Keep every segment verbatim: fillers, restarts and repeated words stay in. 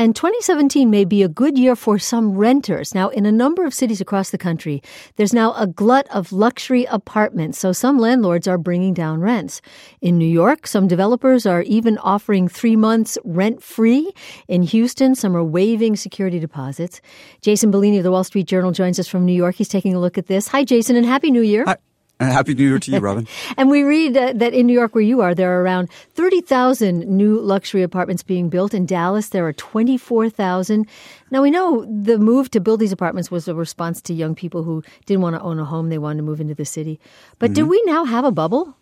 And twenty seventeen may be a good year for some renters. Now, in a number of cities across the country, there's now a glut of luxury apartments, so some landlords are bringing down rents. In New York, some developers are even offering three months rent-free. In Houston, some are waiving security deposits. Jason Bellini of the Wall Street Journal joins us from New York. He's taking a look at this. Hi, Jason, and Happy New Year. Hi. Happy New Year to you, Robin. And we read uh, that in New York, where you are, there are around thirty thousand new luxury apartments being built. In Dallas, there are twenty-four thousand. Now, we know the move to build these apartments was a response to young people who didn't want to own a home. They wanted to move into the city. But mm-hmm. do we now have a bubble?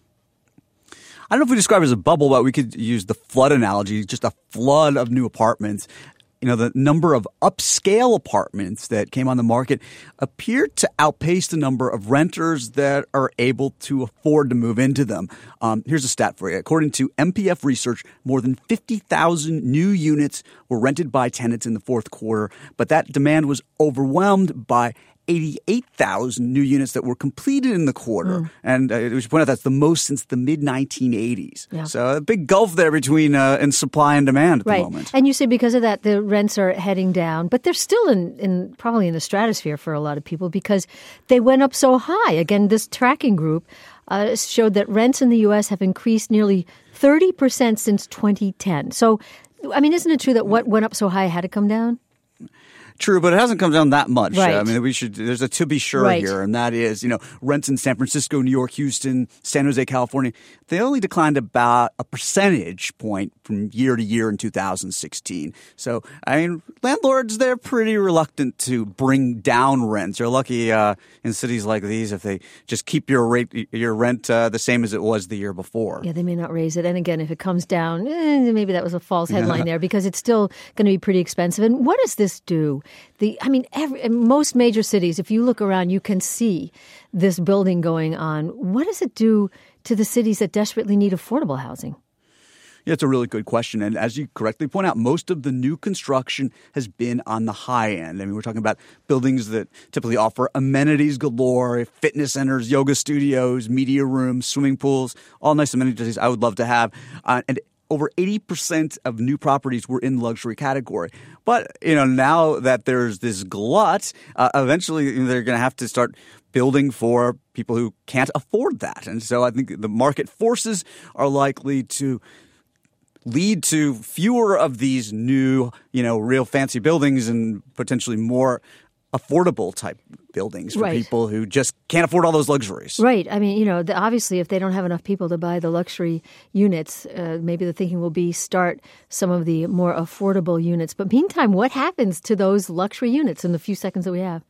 I don't know if we describe it as a bubble, but we could use the flood analogy, just a flood of new apartments. You know, the number of upscale apartments that came on the market appeared to outpace the number of renters that are able to afford to move into them. Um, here's a stat for you. According to M P F research, more than fifty thousand new units were rented by tenants in the fourth quarter, but that demand was overwhelmed by eighty-eight thousand new units that were completed in the quarter. Mm. And uh, we should point out that's the most since the mid nineteen eighties. Yeah. So a big gulf there between uh, in supply and demand at right. the moment. And you say because of that, the rents are heading down. But they're still in, in probably in the stratosphere for a lot of people because they went up so high. Again, this tracking group uh, showed that rents in the U S have increased nearly thirty percent since twenty ten. So, I mean, isn't it true that what went up so high had to come down? True, but it hasn't come down that much. Right. I mean, we should. There's a to be sure right. here, and that is, you know, rents in San Francisco, New York, Houston, San Jose, California, they only declined about a percentage point from year to year in two thousand sixteen. So, I mean, landlords, they're pretty reluctant to bring down rents. You're lucky uh, in cities like these if they just keep your rate, your rent uh, the same as it was the year before. Yeah, they may not raise it. And again, if it comes down, eh, maybe that was a false headline there because it's still going to be pretty expensive. And what does this do? The, I mean, every, in most major cities, if you look around, you can see this building going on. What does it do to the cities that desperately need affordable housing? Yeah, it's a really good question. And as you correctly point out, most of the new construction has been on the high end. I mean, we're talking about buildings that typically offer amenities galore, fitness centers, yoga studios, media rooms, swimming pools, all nice amenities I would love to have. Uh, and over eighty percent of new properties were in the luxury category. But, you know, now that there's this glut, uh, eventually they're going to have to start building for people who can't afford that. And so I think the market forces are likely to lead to fewer of these new, you know, real fancy buildings and potentially more affordable type buildings for right. people who just can't afford all those luxuries. Right. I mean, you know, the, obviously if they don't have enough people to buy the luxury units, uh, maybe the thinking will be start some of the more affordable units. But meantime, what happens to those luxury units in the few seconds that we have?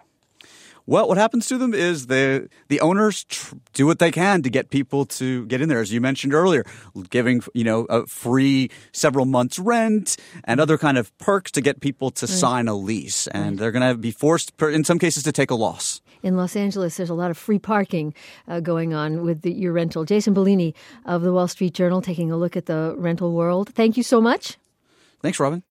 Well, what happens to them is the the owners tr- do what they can to get people to get in there, as you mentioned earlier, giving, you know, a free several months rent and other kind of perks to get people to right. sign a lease. And right. they're going to be forced, in some cases, to take a loss. In Los Angeles, there's a lot of free parking uh, going on with the, your rental. Jason Bellini of the Wall Street Journal taking a look at the rental world. Thank you so much. Thanks, Robin.